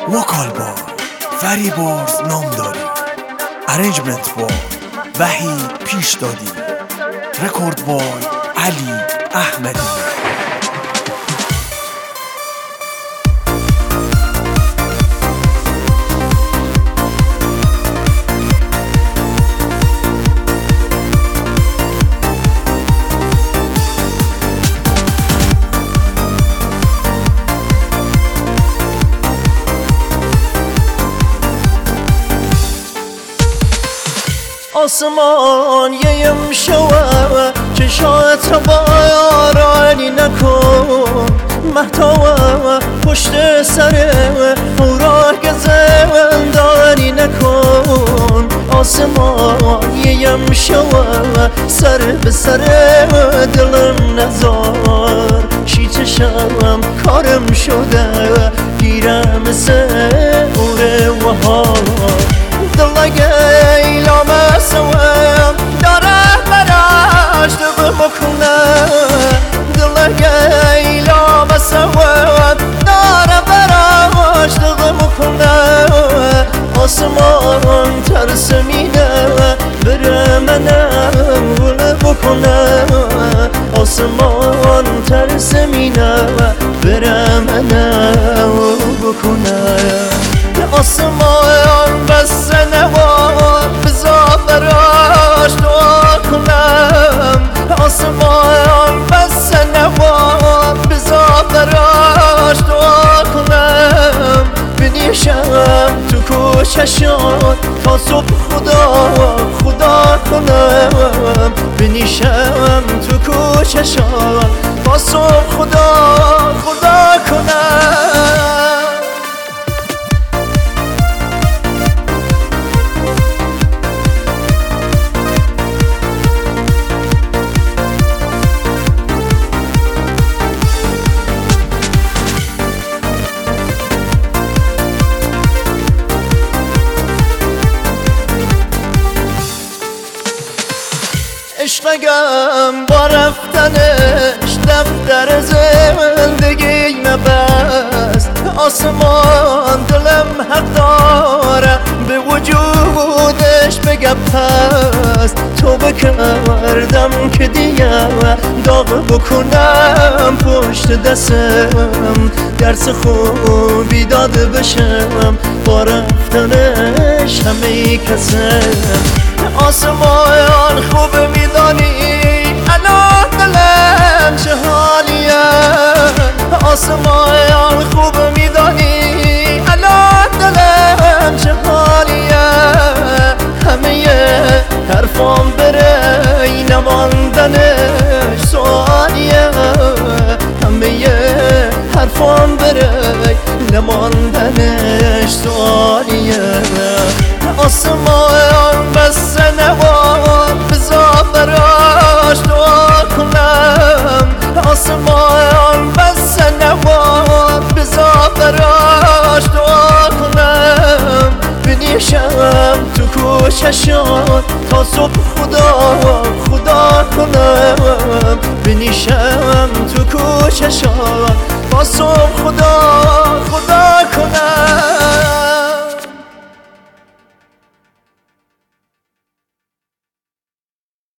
وکال بای فریبرز نامداری، ارنجمنت بای وحید پیش دادی، رکورد بای علی احمدی. آسمان یم شوه چشات را بارانی نکن، محتوا پشت سر او را گزندانی نکن. آسمان یم شوه سر به سر دلم نزار، چی چشم کارم شده گیرم سعور وهار. دلگه ایلام سوام داره براش دقم کنه، دلگه ایلام سوام داره براش دقم کنه. آسمان ترسمینه بره منم ول بکنه، آسمان ترسمینه بره منم ول بکنه. آسمان بس نوا بزا براش دعا کنم، آسمان بس نوا بزا براش دعا کنم. بنیشم تو کوچشان تا صبح خدا کنم، بنیشم تو کوچشان تا صبح خدا کنم. عشقم با رفتنش دفتر زندگی مبست. آسمان دلم حق داره به وجودش بگه پست. تو بکردم که دیگه داغ بکنم پشت دستم، درس خوبی داده بشم با رفتنش همه کسم. آسمان خوب میدانی الان دلم چه حالیه، آسمان خوب میدانی الان دلم چه حالیه. همه حرفام بره نماندنش سوالیه، همه حرفام بره نماندنش سوالیه. آسمان بس نوا